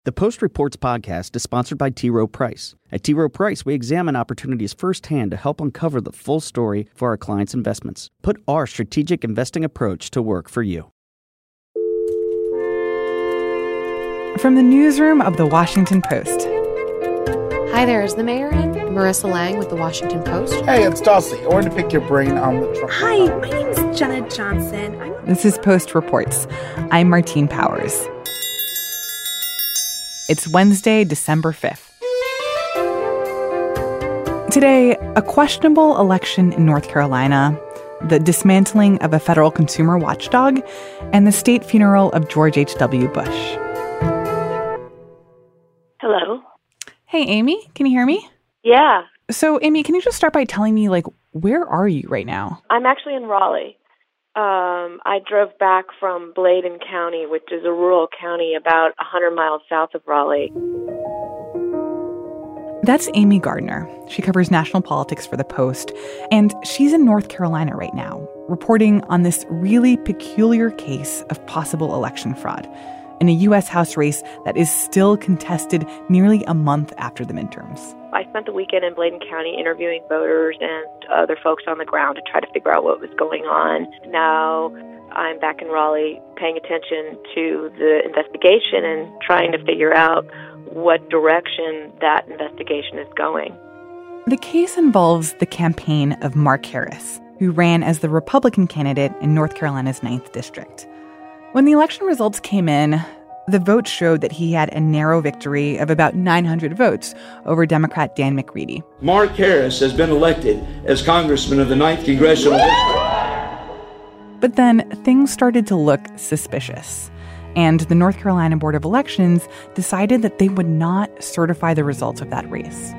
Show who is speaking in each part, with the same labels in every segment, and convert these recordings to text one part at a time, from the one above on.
Speaker 1: The Post Reports podcast is sponsored by T. Rowe Price. At T. Rowe Price, we examine opportunities firsthand to help uncover the full story for our clients' investments. Put our strategic investing approach to work for you.
Speaker 2: From the newsroom of The Washington Post.
Speaker 3: Hi there, is the mayor in? Marissa Lang with The Washington Post.
Speaker 4: Hey, it's Dulcie. I wanted to pick your brain on the Trump.
Speaker 5: Hi, my name is Jenna Johnson.
Speaker 2: This is Post Reports. I'm Martine Powers. It's Wednesday, December 5th. Today, a questionable election in North Carolina, the dismantling of a federal consumer watchdog, and the state funeral of George H.W. Bush.
Speaker 6: Hello.
Speaker 2: Hey, Amy, can you hear me?
Speaker 6: Yeah.
Speaker 2: So, Amy, can you just start by telling me, where are you right now?
Speaker 6: I'm actually in Raleigh. I drove back from Bladen County, which is a rural county about 100 miles south of Raleigh.
Speaker 2: That's Amy Gardner. She covers national politics for The Post, and she's in North Carolina right now, reporting on this really peculiar case of possible election fraud in a U.S. House race that is still contested nearly a month after the midterms.
Speaker 6: I spent the weekend in Bladen County interviewing voters and other folks on the ground to try to figure out what was going on. Now I'm back in Raleigh paying attention to the investigation and trying to figure out what direction that investigation is going.
Speaker 2: The case involves the campaign of Mark Harris, who ran as the Republican candidate in North Carolina's 9th District. When the election results came in, the vote showed that he had a narrow victory of about 900 votes over Democrat Dan McCready.
Speaker 7: Mark Harris has been elected as Congressman of the 9th Congressional District.
Speaker 2: But then things started to look suspicious, and the North Carolina Board of Elections decided that they would not certify the results of that race.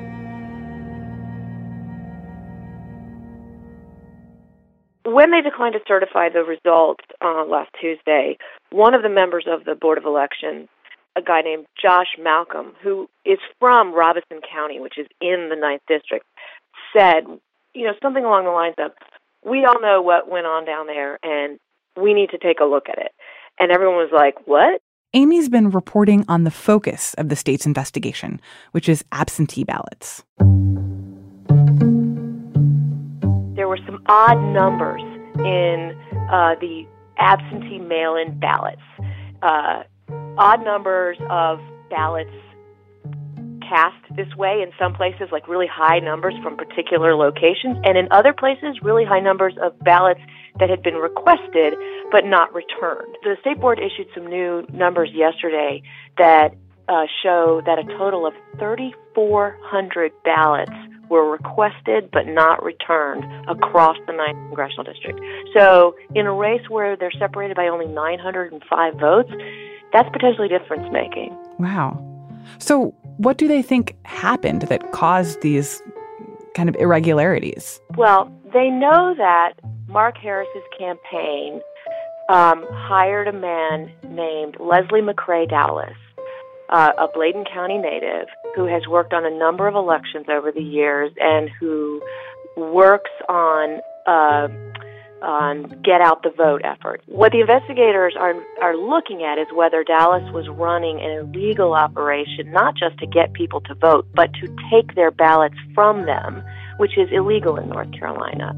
Speaker 6: When they declined to certify the results last Tuesday, one of the members of the Board of Elections, a guy named Josh Malcolm, who is from Robeson County, which is in the 9th District, said, something along the lines of, we all know what went on down there, and we need to take a look at it. And everyone was like, what?
Speaker 2: Amy's been reporting on the focus of the state's investigation, which is absentee ballots.
Speaker 6: There were some odd numbers in the absentee mail-in ballots. Odd numbers of ballots cast this way in some places, like really high numbers from particular locations, and in other places, really high numbers of ballots that had been requested but not returned. The State Board issued some new numbers yesterday that show that a total of 3,400 ballots were requested but not returned across the 9th Congressional District. So in a race where they're separated by only 905 votes, that's potentially difference-making.
Speaker 2: Wow. So what do they think happened that caused these kind of irregularities?
Speaker 6: Well, they know that Mark Harris's campaign hired a man named Leslie McCrae Dowless, a Bladen County native who has worked on a number of elections over the years and who works on get out the vote effort. What the investigators are looking at is whether Dowless was running an illegal operation, not just to get people to vote, but to take their ballots from them, which is illegal in North Carolina.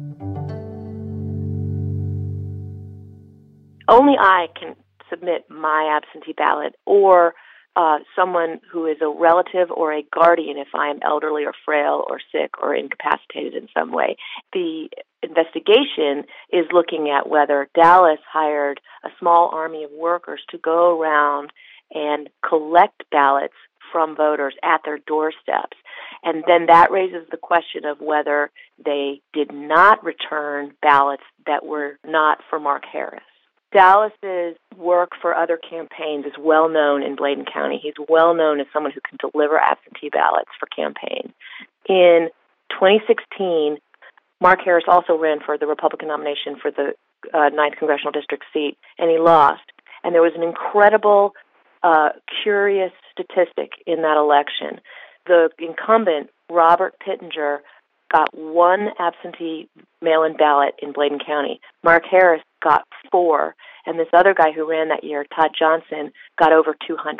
Speaker 6: Only I can submit my absentee ballot, or someone who is a relative or a guardian if I am elderly or frail or sick or incapacitated in some way. The investigation is looking at whether Dowless hired a small army of workers to go around and collect ballots from voters at their doorsteps. And then that raises the question of whether they did not return ballots that were not for Mark Harris. Dowless's work for other campaigns is well known in Bladen County. He's well known as someone who can deliver absentee ballots for campaigns. In 2016, Mark Harris also ran for the Republican nomination for the 9th Congressional District seat, and he lost. And there was an incredible, curious statistic in that election. The incumbent, Robert Pittenger, got one absentee mail-in ballot in Bladen County. Mark Harris got 4, and this other guy who ran that year, Todd Johnson, got over 200.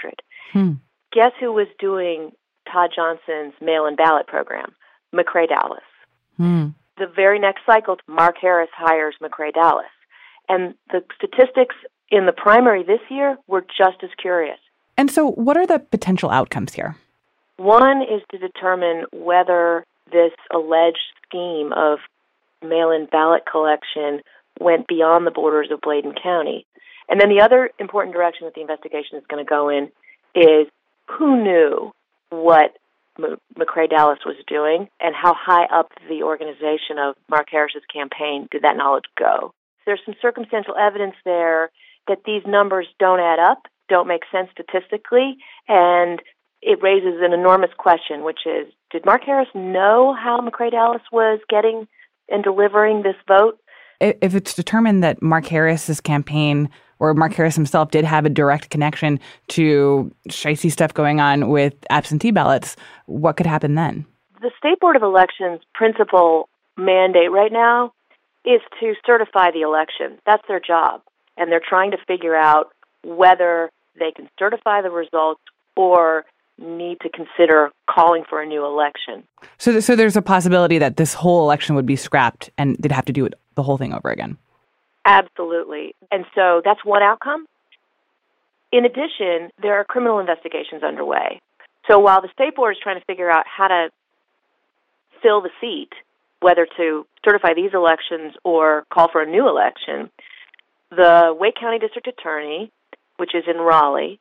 Speaker 6: Guess who was doing Todd Johnson's mail-in ballot program? McCrae Dowless. The very next cycle, Mark Harris hires McCrae Dowless. And the statistics in the primary this year were just as curious.
Speaker 2: And so what are the potential outcomes here?
Speaker 6: One is to determine whether this alleged scheme of mail-in ballot collection went beyond the borders of Bladen County. And then the other important direction that the investigation is going to go in is who knew what McCrae Dowless was doing and how high up the organization of Mark Harris's campaign did that knowledge go. There's some circumstantial evidence there that these numbers don't add up, don't make sense statistically, and it raises an enormous question, which is, did Mark Harris know how McCrae Dowless was getting and delivering this vote?
Speaker 2: If it's determined that Mark Harris's campaign or Mark Harris himself did have a direct connection to shicey stuff going on with absentee ballots, what could happen then?
Speaker 6: The State Board of Elections' principal mandate right now is to certify the election. That's their job. And they're trying to figure out whether they can certify the results or need to consider calling for a new election.
Speaker 2: So there's a possibility that this whole election would be scrapped and they'd have to do the whole thing over again.
Speaker 6: Absolutely. And so that's one outcome. In addition, there are criminal investigations underway. So while the State Board is trying to figure out how to fill the seat, whether to certify these elections or call for a new election, the Wake County District Attorney, which is in Raleigh,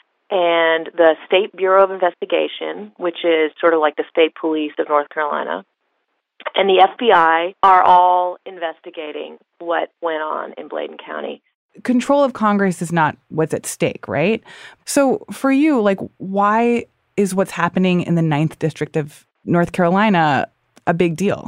Speaker 6: and the State Bureau of Investigation, which is sort of like the state police of North Carolina, and the FBI are all investigating what went on in Bladen County.
Speaker 2: Control of Congress is not what's at stake, right? So for you, why is what's happening in the 9th District of North Carolina a big deal?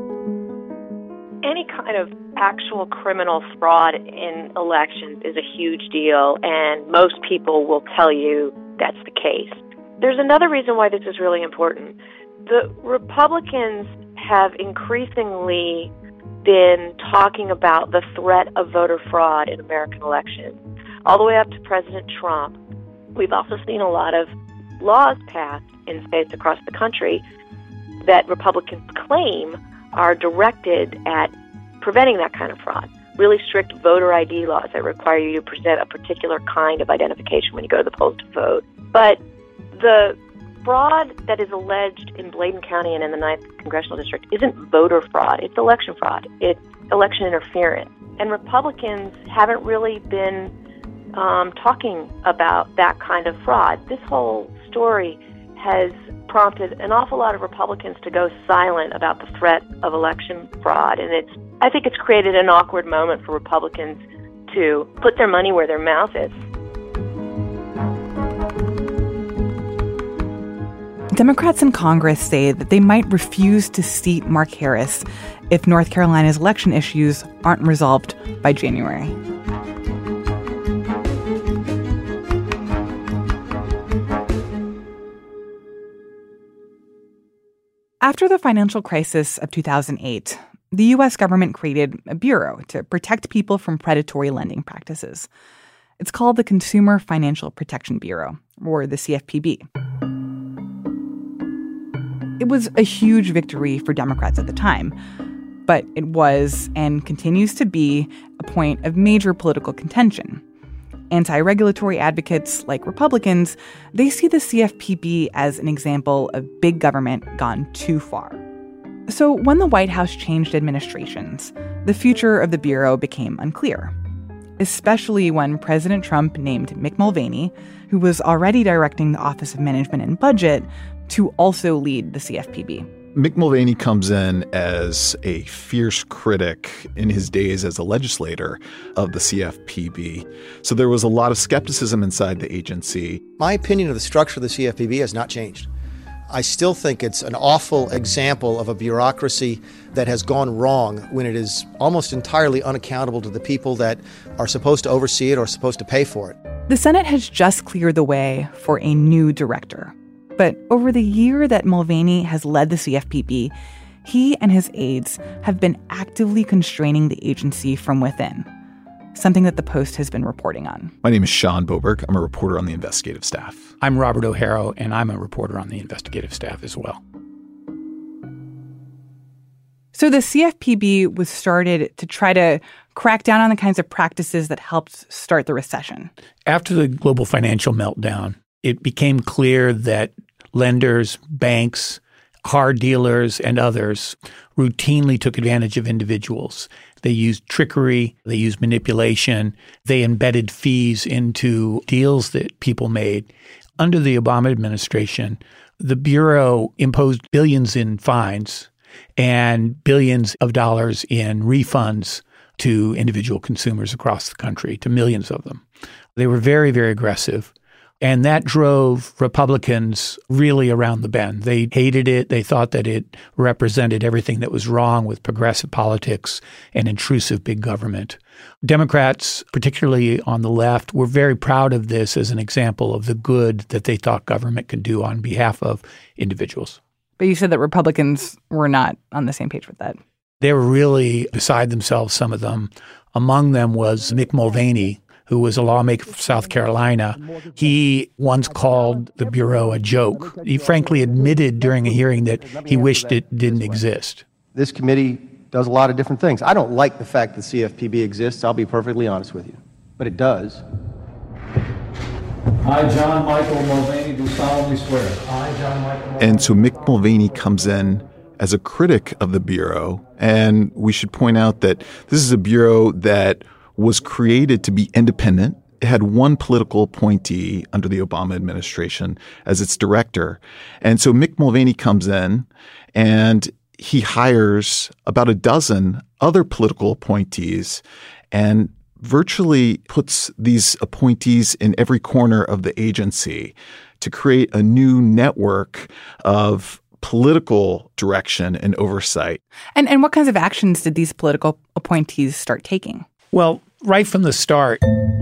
Speaker 6: Any kind of actual criminal fraud in elections is a huge deal, and most people will tell you that's the case. There's another reason why this is really important. The Republicans have increasingly been talking about the threat of voter fraud in American elections. All the way up to President Trump. We've also seen a lot of laws passed in states across the country that Republicans claim are directed at preventing that kind of fraud. Really strict voter ID laws that require you to present a particular kind of identification when you go to the polls to vote. But the fraud that is alleged in Bladen County and in the 9th Congressional District isn't voter fraud. It's election fraud. It's election interference. And Republicans haven't really been talking about that kind of fraud. This whole story has prompted an awful lot of Republicans to go silent about the threat of election fraud. And I think it's created an awkward moment for Republicans to put their money where their mouth is.
Speaker 2: Democrats in Congress say that they might refuse to seat Mark Harris if North Carolina's election issues aren't resolved by January. After the financial crisis of 2008, the U.S. government created a bureau to protect people from predatory lending practices. It's called the Consumer Financial Protection Bureau, or the CFPB. It was a huge victory for Democrats at the time, but it was and continues to be a point of major political contention. Anti-regulatory advocates like Republicans, they see the CFPB as an example of big government gone too far. So when the White House changed administrations, the future of the Bureau became unclear, especially when President Trump named Mick Mulvaney, who was already directing the Office of Management and Budget, to also lead the CFPB.
Speaker 8: Mick Mulvaney comes in as a fierce critic in his days as a legislator of the CFPB. So there was a lot of skepticism inside the agency.
Speaker 9: My opinion of the structure of the CFPB has not changed. I still think it's an awful example of a bureaucracy that has gone wrong when it is almost entirely unaccountable to the people that are supposed to oversee it or supposed to pay for it.
Speaker 2: The Senate has just cleared the way for a new director. But over the year that Mulvaney has led the CFPB, he and his aides have been actively constraining the agency from within. something that the Post has been reporting on.
Speaker 8: My name is Sean Boberg. I'm a reporter on the investigative staff.
Speaker 10: I'm Robert O'Hara, and I'm a reporter on the investigative staff as well.
Speaker 2: So the CFPB was started to try to crack down on the kinds of practices that helped start the recession.
Speaker 10: After the global financial meltdown, it became clear that lenders, banks, car dealers, and others routinely took advantage of individuals. They used trickery, they used manipulation, they embedded fees into deals that people made. Under the Obama administration, the Bureau imposed billions in fines and billions of dollars in refunds to individual consumers across the country, to millions of them. They were very, very aggressive. And that drove Republicans really around the bend. They hated it. They thought that it represented everything that was wrong with progressive politics and intrusive big government. Democrats, particularly on the left, were very proud of this as an example of the good that they thought government could do on behalf of individuals.
Speaker 2: But you said that Republicans were not on the same page with that.
Speaker 10: They were really beside themselves, some of them. Among them was Mick Mulvaney, who was a lawmaker from South Carolina. He once called the Bureau a joke. He frankly admitted during a hearing that he wished it didn't exist.
Speaker 11: This committee does a lot of different things. I don't like the fact that CFPB exists, I'll be perfectly honest with you, but it does.
Speaker 7: I, John Michael Mulvaney, do solemnly swear. I, John Michael Mulvaney.
Speaker 8: And so Mick Mulvaney comes in as a critic of the Bureau. And we should point out that this is a Bureau that was created to be independent. It had one political appointee under the Obama administration as its director. And so Mick Mulvaney comes in and he hires about a dozen other political appointees and virtually puts these appointees in every corner of the agency to create a new network of political direction and oversight.
Speaker 2: And what kinds of actions did these political appointees start taking?
Speaker 10: Well, right from the start,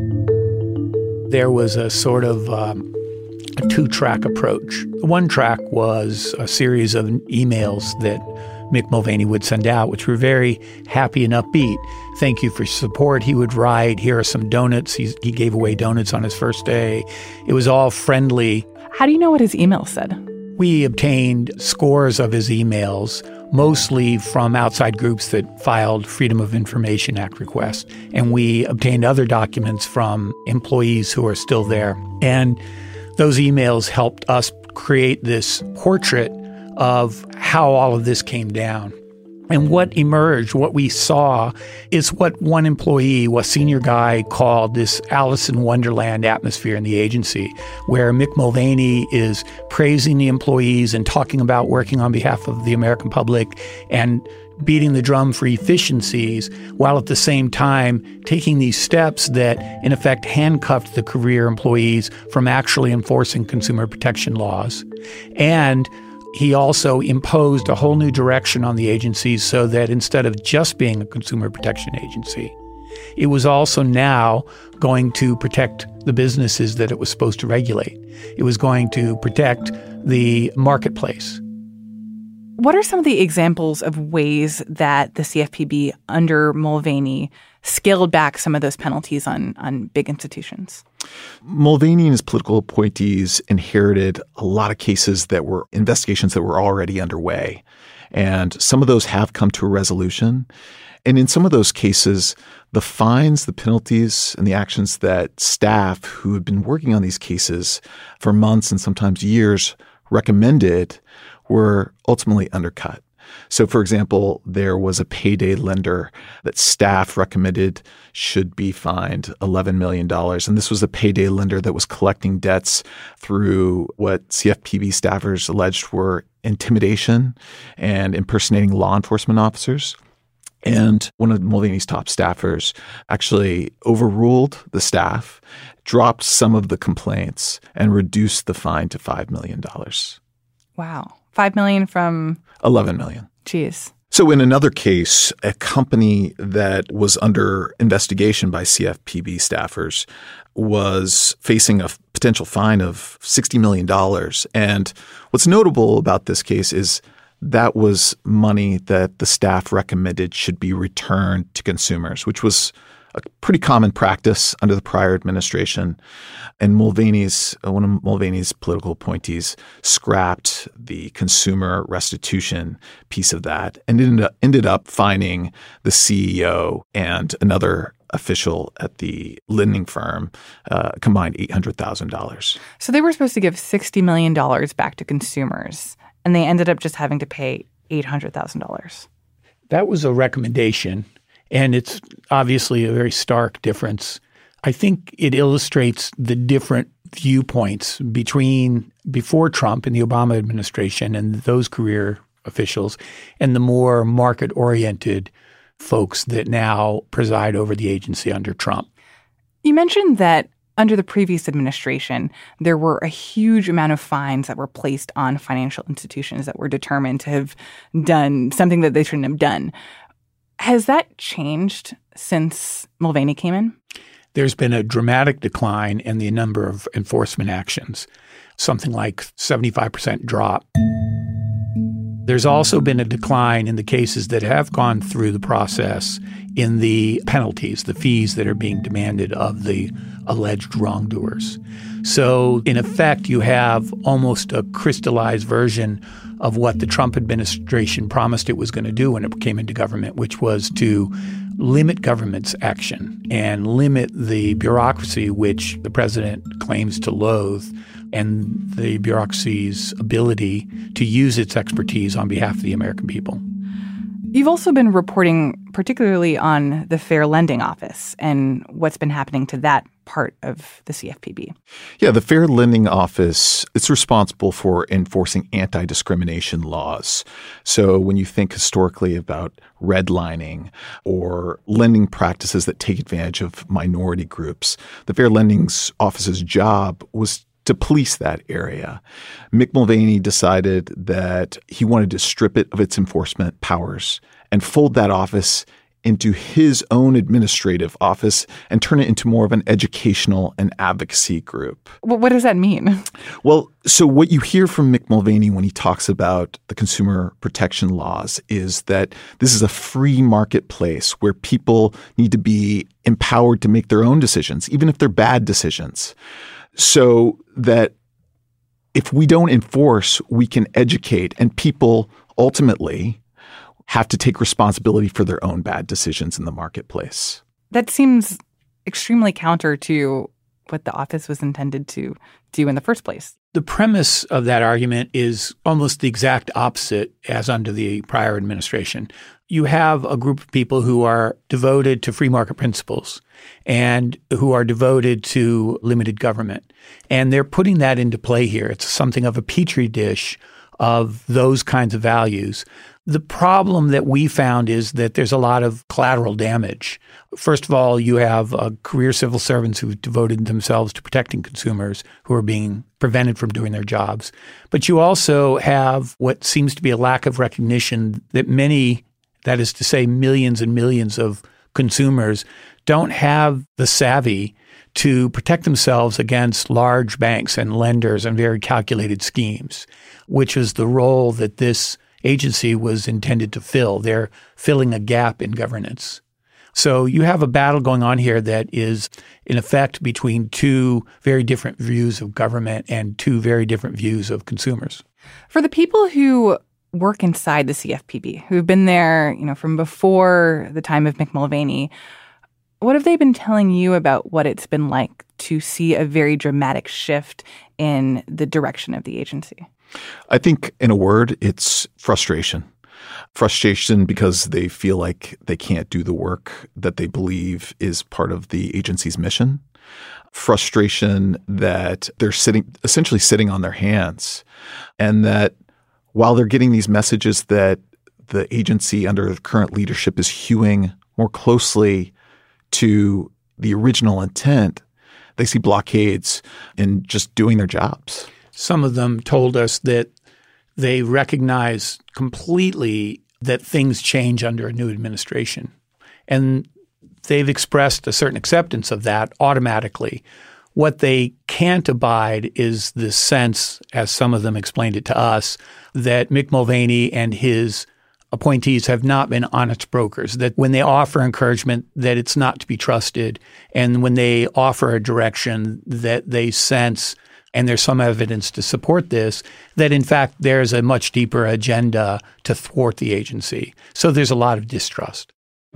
Speaker 10: there was a sort of a two-track approach. One track was a series of emails that Mick Mulvaney would send out, which were very happy and upbeat. Thank you for your support. He would write, here are some donuts. He gave away donuts on his first day. It was all friendly.
Speaker 2: How do you know what his email said?
Speaker 10: We obtained scores of his emails, mostly from outside groups that filed Freedom of Information Act requests. And we obtained other documents from employees who are still there. And those emails helped us create this portrait of how all of this came down. And what emerged, what we saw, is what one employee, a senior guy, called this Alice in Wonderland atmosphere in the agency, where Mick Mulvaney is praising the employees and talking about working on behalf of the American public and beating the drum for efficiencies, while at the same time taking these steps that, in effect, handcuffed the career employees from actually enforcing consumer protection laws. And he also imposed a whole new direction on the agencies so that instead of just being a consumer protection agency, it was also now going to protect the businesses that it was supposed to regulate. It was going to protect the marketplace.
Speaker 2: What are some of the examples of ways that the CFPB under Mulvaney scaled back some of those penalties on big institutions?
Speaker 8: Mulvaney and his political appointees inherited a lot of cases that were investigations that were already underway. And some of those have come to a resolution. And in some of those cases, the fines, the penalties, and the actions that staff who had been working on these cases for months and sometimes years recommended were ultimately undercut. So, for example, there was a payday lender that staff recommended should be fined $11 million. And this was a payday lender that was collecting debts through what CFPB staffers alleged were intimidation and impersonating law enforcement officers. And one of Mulvaney's top staffers actually overruled the staff, dropped some of the complaints, and reduced the fine to $5 million.
Speaker 2: Wow. $5 million from
Speaker 8: $11 million.
Speaker 2: Jeez.
Speaker 8: So in another case, a company that was under investigation by CFPB staffers was facing a potential fine of $60 million. And what's notable about this case is that was money that the staff recommended should be returned to consumers, which was a pretty common practice under the prior administration. And one of Mulvaney's political appointees scrapped the consumer restitution piece of that and ended up fining the CEO and another official at the lending firm combined $800,000.
Speaker 2: So they were supposed to give $60 million back to consumers, and they ended up just having to pay $800,000.
Speaker 10: That was a recommendation, and it's obviously a very stark difference. I think it illustrates the different viewpoints before Trump and the Obama administration and those career officials and the more market-oriented folks that now preside over the agency under Trump.
Speaker 2: You mentioned that under the previous administration, there were a huge amount of fines that were placed on financial institutions that were determined to have done something that they shouldn't have done. Has that changed since Mulvaney came in?
Speaker 10: There's been a dramatic decline in the number of enforcement actions, something like 75% drop. There's also been a decline in the cases that have gone through the process in the penalties, the fees that are being demanded of the alleged wrongdoers. So in effect, you have almost a crystallized version of what the Trump administration promised it was going to do when it came into government, which was to limit government's action and limit the bureaucracy which the president claims to loathe and the bureaucracy's ability to use its expertise on behalf of the American people.
Speaker 2: You've also been reporting particularly on the Fair Lending Office and what's been happening to that part of the CFPB.
Speaker 8: Yeah, the Fair Lending Office, it's responsible for enforcing anti-discrimination laws. So when you think historically about redlining or lending practices that take advantage of minority groups, the Fair Lending Office's job was to police that area. Mick Mulvaney decided that he wanted to strip it of its enforcement powers and fold that office into his own administrative office and turn it into more of an educational and advocacy group.
Speaker 2: Well, what does that mean?
Speaker 8: Well, so what you hear from Mick Mulvaney when he talks about the consumer protection laws is that this is a free marketplace where people need to be empowered to make their own decisions, even if they're bad decisions. So that if we don't enforce, we can educate, and people ultimately have to take responsibility for their own bad decisions in the marketplace.
Speaker 2: That seems extremely counter to what the office was intended to do in the first place.
Speaker 10: The premise of that argument is almost the exact opposite as under the prior administration. You have a group of people who are devoted to free market principles and who are devoted to limited government. And they're putting that into play here. It's something of a petri dish of those kinds of values. The problem that we found is that there's a lot of collateral damage. First of all, you have career civil servants who've devoted themselves to protecting consumers who are being prevented from doing their jobs. But you also have what seems to be a lack of recognition that many, that is to say millions and millions of consumers, don't have the savvy to protect themselves against large banks and lenders and very calculated schemes, which is the role that this agency was intended to fill. They're filling a gap in governance. So you have a battle going on here that is, in effect, between two very different views of government and two very different views of consumers.
Speaker 2: For the people who work inside the CFPB, who've been there, from before the time of Mick Mulvaney, what have they been telling you about what it's been like to see a very dramatic shift in the direction of the agency?
Speaker 8: I think, in a word, it's frustration. Frustration because they feel like they can't do the work that they believe is part of the agency's mission. Frustration that they're essentially sitting on their hands, and that while they're getting these messages that the agency under the current leadership is hewing more closely to the original intent, they see blockades in just doing their jobs.
Speaker 10: Some of them told us that they recognize completely that things change under a new administration. And they've expressed a certain acceptance of that automatically. What they can't abide is the sense, as some of them explained it to us, that Mick Mulvaney and his appointees have not been honest brokers, that when they offer encouragement, that it's not to be trusted. And when they offer a direction that they sense, and there's some evidence to support this, that in fact there's a much deeper agenda to thwart the agency. So there's a lot of distrust.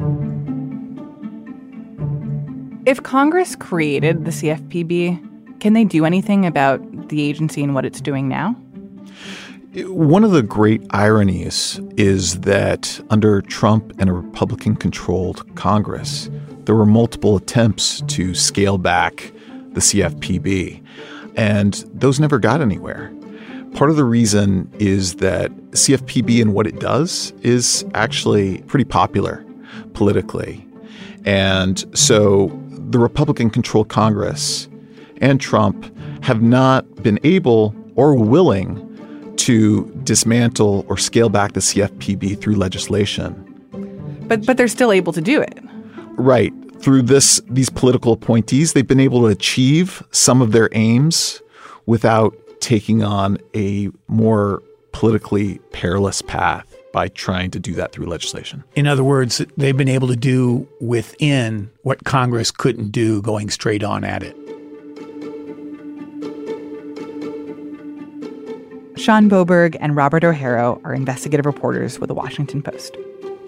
Speaker 2: If Congress created the CFPB, can they do anything about the agency and what it's doing now?
Speaker 8: One of the great ironies is that under Trump and a Republican-controlled Congress, there were multiple attempts to scale back the CFPB, and those never got anywhere. Part of the reason is that CFPB and what it does is actually pretty popular politically. And so the Republican-controlled Congress and Trump have not been able or willing to dismantle or scale back the CFPB through legislation.
Speaker 2: But they're still able to do it.
Speaker 8: Right. Through these political appointees, they've been able to achieve some of their aims without taking on a more politically perilous path by trying to do that through legislation.
Speaker 10: In other words, they've been able to do within what Congress couldn't do going straight on at it.
Speaker 2: Sean Boberg and Robert O'Hara are investigative reporters with The Washington Post.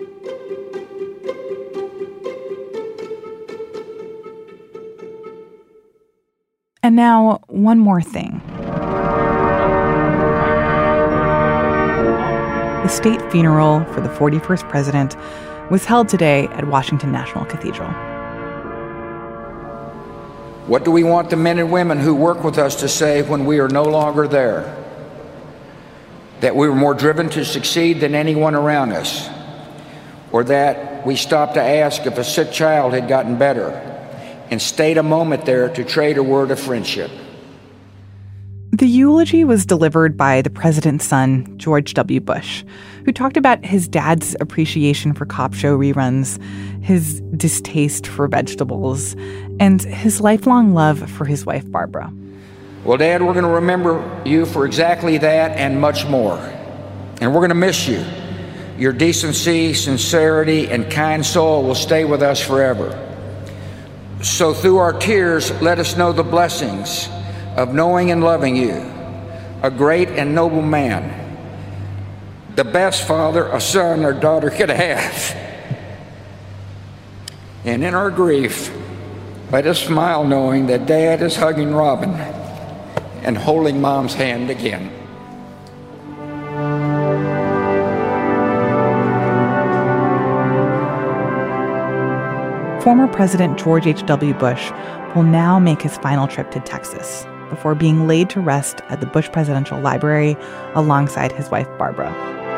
Speaker 2: And now, one more thing. The state funeral for the 41st president was held today at Washington National Cathedral.
Speaker 12: What do we want the men and women who work with us to say when we are no longer there? That we were more driven to succeed than anyone around us, or that we stopped to ask if a sick child had gotten better and stayed a moment there to trade a word of friendship.
Speaker 2: The eulogy was delivered by the president's son, George W. Bush, who talked about his dad's appreciation for cop show reruns, his distaste for vegetables, and his lifelong love for his wife, Barbara.
Speaker 12: Well, Dad, we're going to remember you for exactly that and much more. And we're going to miss you. Your decency, sincerity, and kind soul will stay with us forever. So through our tears, let us know the blessings of knowing and loving you, a great and noble man, the best father a son or daughter could have. And in our grief, let us smile knowing that Dad is hugging Robin and holding Mom's hand again.
Speaker 2: Former President George H.W. Bush will now make his final trip to Texas before being laid to rest at the Bush Presidential Library alongside his wife, Barbara.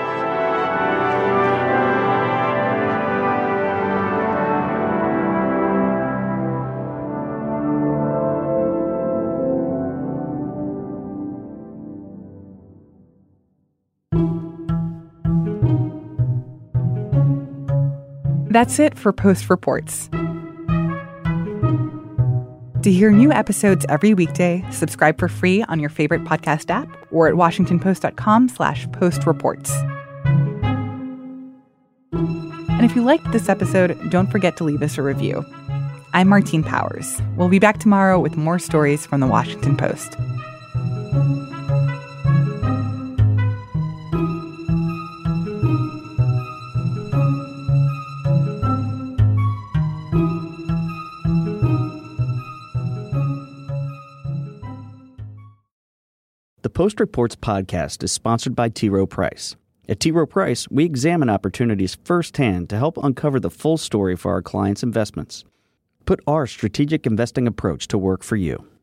Speaker 2: That's it for Post Reports. To hear new episodes every weekday, subscribe for free on your favorite podcast app or at washingtonpost.com/postreports. And if you liked this episode, don't forget to leave us a review. I'm Martine Powers. We'll be back tomorrow with more stories from The Washington Post.
Speaker 1: The Post Reports podcast is sponsored by T. Rowe Price. At T. Rowe Price, we examine opportunities firsthand to help uncover the full story for our clients' investments. Put our strategic investing approach to work for you.